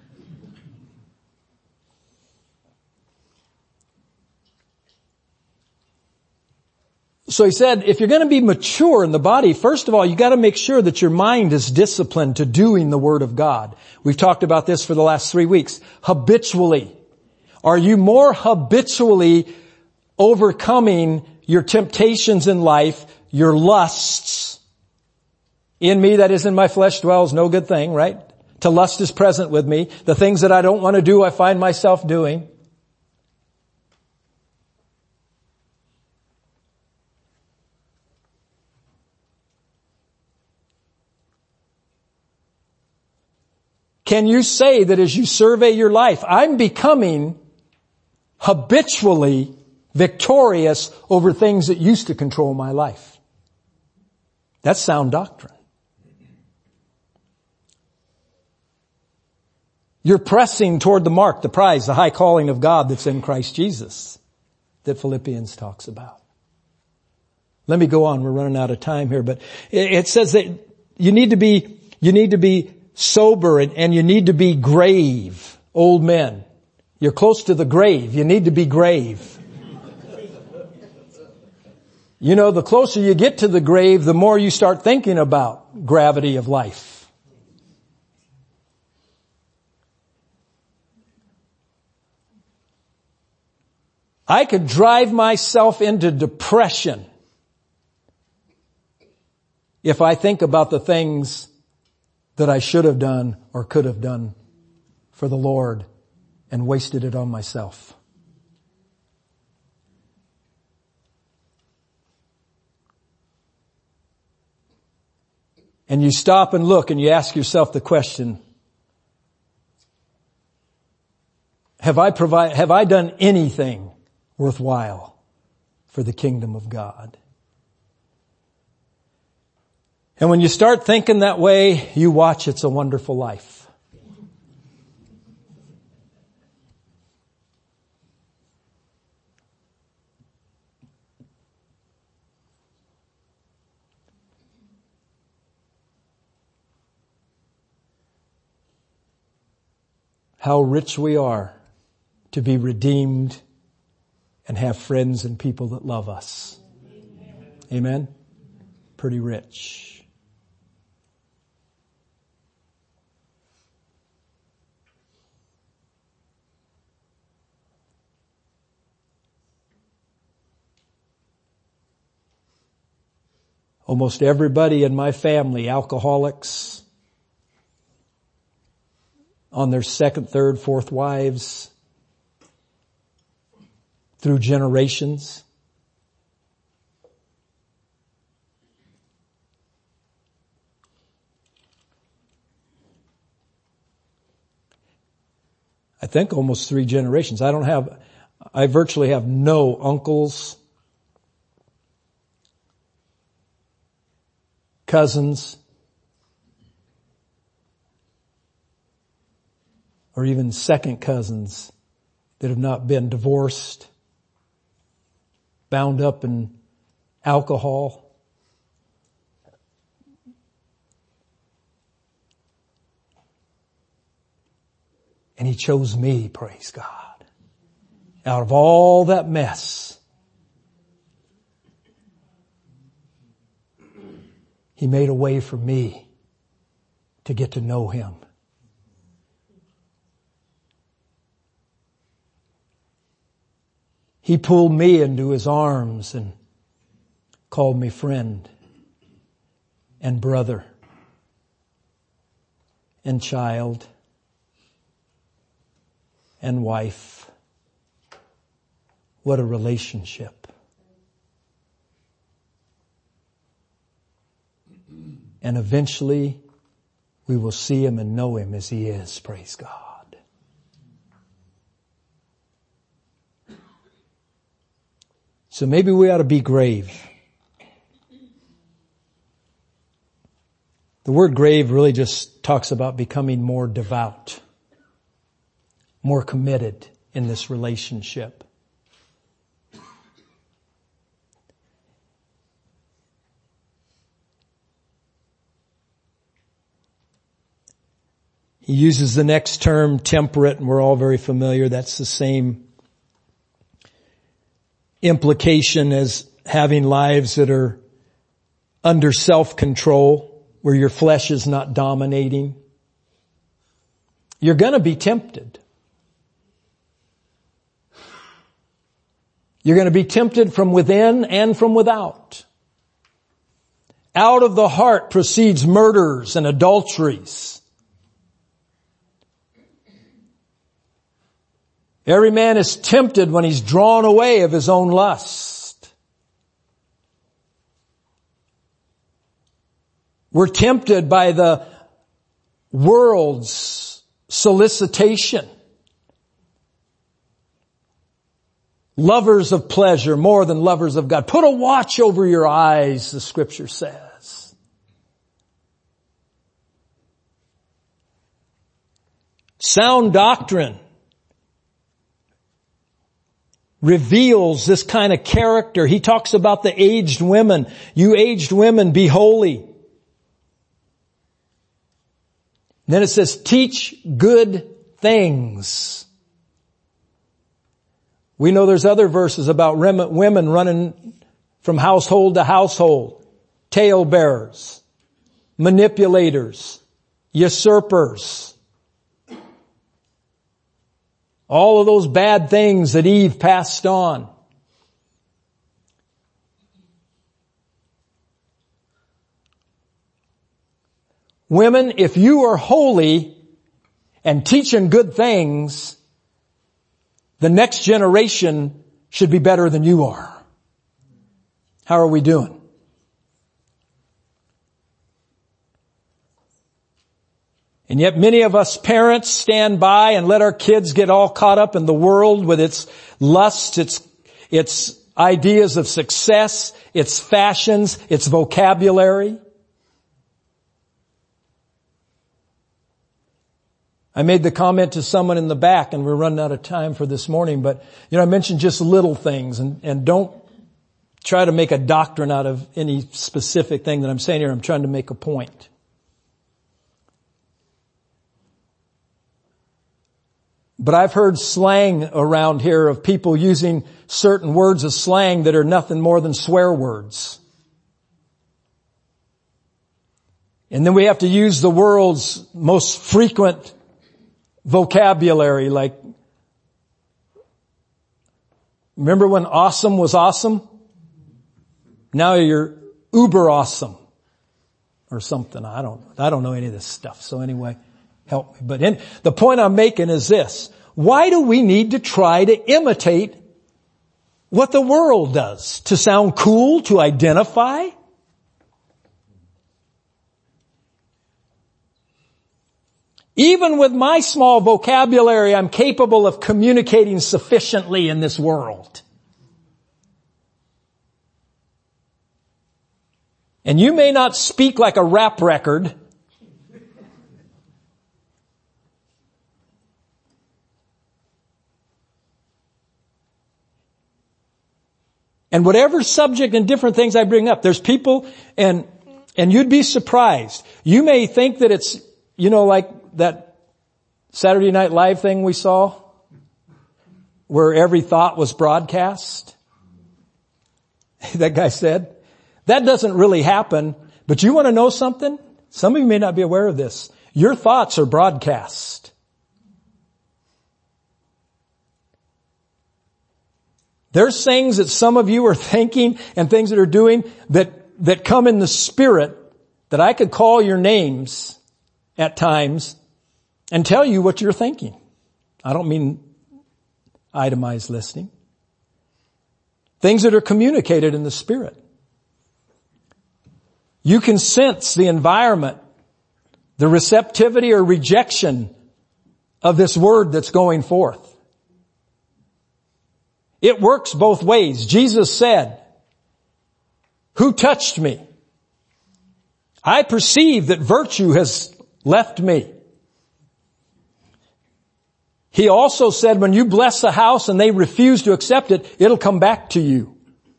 So he said, if you're going to be mature in the body, first of all, you got to make sure that your mind is disciplined to doing the Word of God. We've talked about this for the last 3 weeks. Habitually. Are you more habitually overcoming your temptations in life, your lusts? In me, that is in my flesh dwells no good thing, right? To lust is present with me. The things that I don't want to do, I find myself doing. Can you say that as you survey your life, I'm becoming habitually victorious over things that used to control my life? That's sound doctrine. You're pressing toward the mark, the prize, the high calling of God that's in Christ Jesus that Philippians talks about. Let me go on. We're running out of time here, but it says that you need to be sober and you need to be grave, old men. You're close to the grave. You need to be grave. You know, the closer you get to the grave, the more you start thinking about gravity of life. I could drive myself into depression if I think about the things that I should have done or could have done for the Lord and wasted it on myself. And you stop and look and you ask yourself the question, have I done anything worthwhile for the kingdom of God? And when you start thinking that way, you watch It's a Wonderful Life. How rich we are to be redeemed and have friends and people that love us. Amen? Pretty rich. Almost everybody in my family, alcoholics, on their second, third, fourth wives, through generations. I think almost 3 generations. I virtually have no uncles, cousins, or even second cousins that have not been divorced, bound up in alcohol. And He chose me, praise God. Out of all that mess, He made a way for me to get to know Him. He pulled me into His arms and called me friend and brother and child and wife. What a relationship. And eventually we will see Him and know Him as He is, praise God. So maybe we ought to be grave. The word grave really just talks about becoming more devout, more committed in this relationship. He uses the next term, temperate, and we're all very familiar. That's the same implication as having lives that are under self-control, where your flesh is not dominating. You're going to be tempted. You're going to be tempted from within and from without. Out of the heart proceeds murders and adulteries. Every man is tempted when he's drawn away of his own lust. We're tempted by the world's solicitation. Lovers of pleasure more than lovers of God. Put a watch over your eyes, the Scripture says. Sound doctrine reveals this kind of character. He talks about the aged women. You aged women, be holy. And then it says, teach good things. We know there's other verses about women running from household to household, talebearers, manipulators, usurpers. All of those bad things that Eve passed on. Women, if you are holy and teaching good things, the next generation should be better than you are. How are we doing? And yet many of us parents stand by and let our kids get all caught up in the world with its lust, its ideas of success, its fashions, its vocabulary. I made the comment to someone in the back, and we're running out of time for this morning, but I mentioned just little things, and don't try to make a doctrine out of any specific thing that I'm saying here. I'm trying to make a point. But I've heard slang around here of people using certain words of slang that are nothing more than swear words. And then we have to use the world's most frequent vocabulary, like, remember when awesome was awesome? Now you're uber awesome or something. I don't know any of this stuff. So anyway, help me. But the point I'm making is this. Why do we need to try to imitate what the world does? To sound cool, to identify? Even with my small vocabulary, I'm capable of communicating sufficiently in this world. And you may not speak like a rap record, and whatever subject and different things I bring up, there's people, and you'd be surprised. You may think that it's, like that Saturday Night Live thing we saw, where every thought was broadcast. That guy said, that doesn't really happen, but you want to know something? Some of you may not be aware of this. Your thoughts are broadcast. There's things that some of you are thinking and things that are doing that come in the spirit that I could call your names at times and tell you what you're thinking. I don't mean itemized listening. Things that are communicated in the spirit. You can sense the environment, the receptivity or rejection of this word that's going forth. It works both ways. Jesus said, "Who touched me? I perceive that virtue has left me." He also said, when you bless a house and they refuse to accept it, it'll come back to you.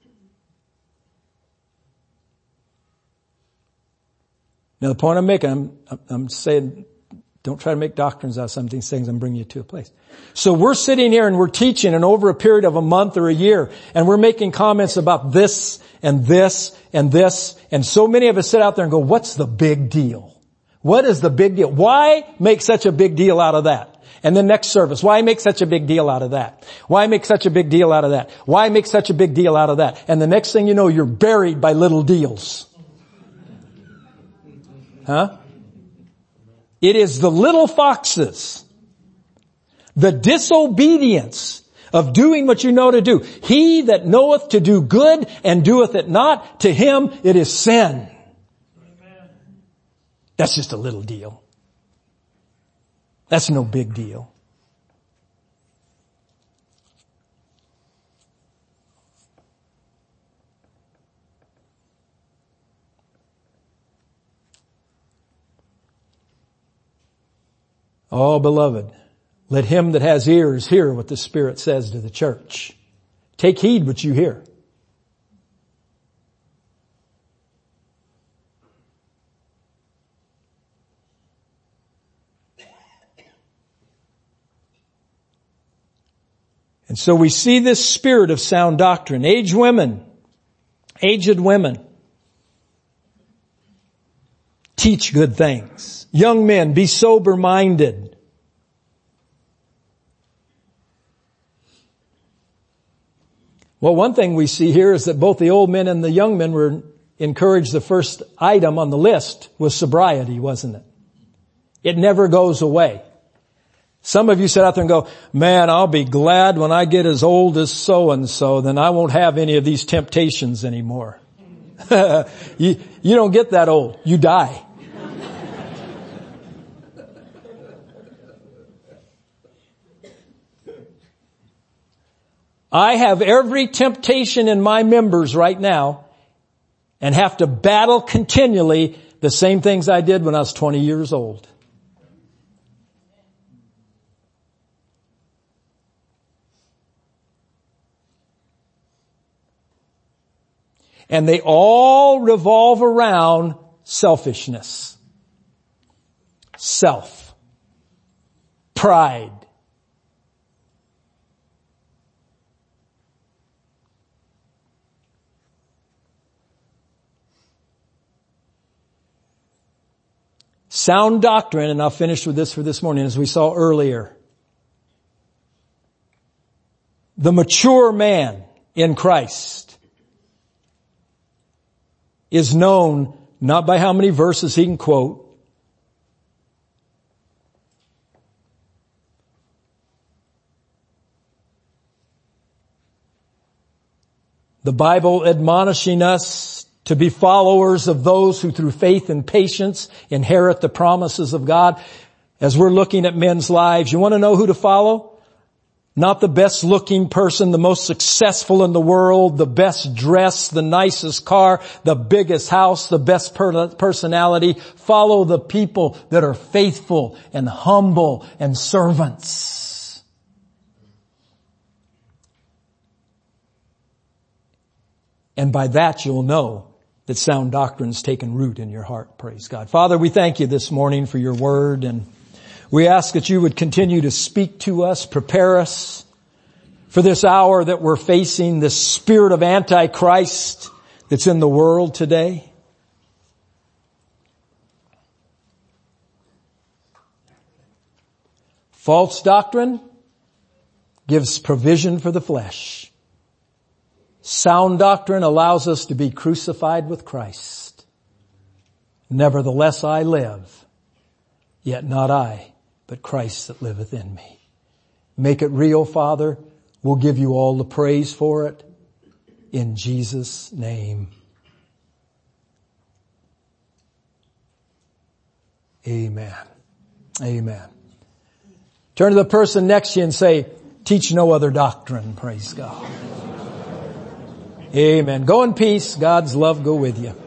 Now the point I'm making, I'm saying, don't try to make doctrines out of some of these things. I'm bringing you to a place. So we're sitting here and we're teaching, and over a period of a month or a year, and we're making comments about this and this and this, and so many of us sit out there and go, what's the big deal? What is the big deal? Why make such a big deal out of that? And then next service, why make such a big deal out of that? Why make such a big deal out of that? Why make such a big deal out of that? And the next thing you know, you're buried by little deals. Huh? It is the little foxes, the disobedience of doing what you know to do. He that knoweth to do good and doeth it not, to him it is sin. Amen. That's just a little deal. That's no big deal. Oh, beloved, let him that has ears hear what the Spirit says to the church. Take heed what you hear. And so we see this spirit of sound doctrine. Aged women, teach good things. Young men, be sober-minded. Well, one thing we see here is that both the old men and the young men were encouraged. The first item on the list was sobriety, wasn't it? It never goes away. Some of you sit out there and go, man, I'll be glad when I get as old as so-and-so, then I won't have any of these temptations anymore. You don't get that old. You die. I have every temptation in my members right now and have to battle continually the same things I did when I was 20 years old. And they all revolve around selfishness, self, pride. Sound doctrine, and I'll finish with this for this morning, as we saw earlier. The mature man in Christ is known not by how many verses he can quote, the Bible admonishing us to be followers of those who through faith and patience inherit the promises of God. As we're looking at men's lives, you want to know who to follow? Not the best looking person, the most successful in the world, the best dressed, the nicest car, the biggest house, the best personality. Follow the people that are faithful and humble and servants. And by that you'll know that sound doctrine's taken root in your heart. Praise God. Father, we thank you this morning for your word, and we ask that you would continue to speak to us, prepare us for this hour that we're facing, this spirit of Antichrist that's in the world today. False doctrine gives provision for the flesh. Sound doctrine allows us to be crucified with Christ. Nevertheless I live, yet not I, but Christ that liveth in me. Make it real, Father. We'll give you all the praise for it. In Jesus' name. Amen. Amen. Turn to the person next to you and say, teach no other doctrine. Praise God. Amen. Go in peace. God's love go with you.